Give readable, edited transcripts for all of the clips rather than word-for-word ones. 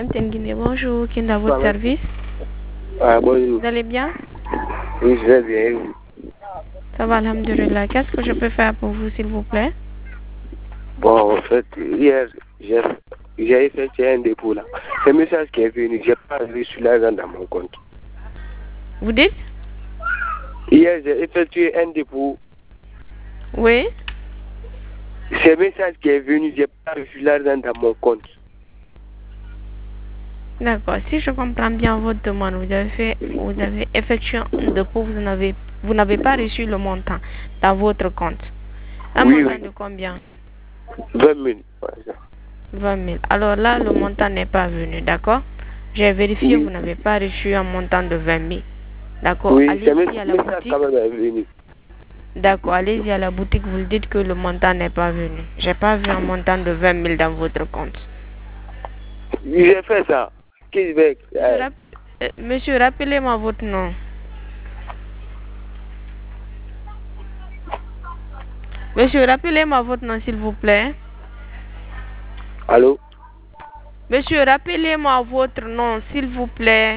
MTN Guinée, bonjour, qui est dans votre service? Bonjour. Vous allez bien? Oui, je vais bien. Ça va, alhamdulillah. Qu'est-ce que je peux faire pour vous, s'il vous plaît? Bon, en fait, hier, j'ai effectué un dépôt là. Ce message qui est venu, j'ai pas reçu l'argent dans mon compte. Vous dites? Hier, j'ai effectué un dépôt. Oui. Ce message qui est venu, j'ai pas reçu l'argent dans mon compte. D'accord. Si je comprends bien votre demande, vous avez effectué un dépôt, vous n'avez pas reçu le montant dans votre compte. Un Oui, montant oui. de combien? 20 000, par exemple. 20 000. Alors là, le montant n'est pas venu, d'accord? J'ai vérifié, Oui. vous n'avez pas reçu un montant de 20 000. D'accord. Oui, ce Allez-y à la message boutique. quand même est venu. D'accord, allez-y à la boutique, vous lui dites que le montant n'est pas venu. J'ai pas vu un montant de 20 000 dans votre compte. J'ai fait ça. Qu'est-ce que je vais... Monsieur, rappelez-moi votre nom. Monsieur, rappelez-moi votre nom, s'il vous plaît. Allô? Monsieur, rappelez-moi votre nom, s'il vous plaît.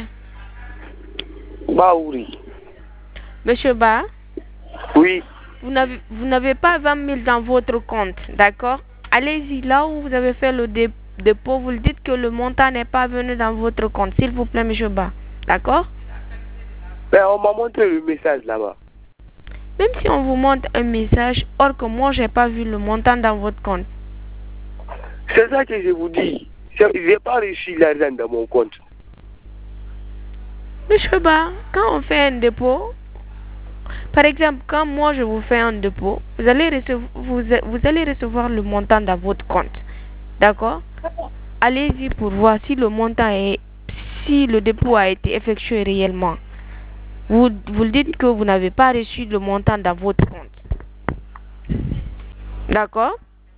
Baouri. Monsieur Ba, Oui. vous n'avez pas 20 000 dans votre compte, d'accord? Allez-y, là où vous avez fait le dépôt, vous le dites que le montant n'est pas venu dans votre compte, s'il vous plaît, monsieur Ba. D'accord? Ben, on m'a montré le message là-bas. Même si on vous montre un message, or que moi, j'ai pas vu le montant dans votre compte. C'est ça que je vous dis. Je n'ai pas reçu l'argent dans mon compte. Monsieur Ba, quand on fait un dépôt, par exemple, quand moi je vous fais un dépôt, vous allez recevoir le montant dans votre compte. D'accord? Allez-y pour voir si si le dépôt a été effectué réellement. Vous dites que vous n'avez pas reçu le montant dans votre compte. D'accord?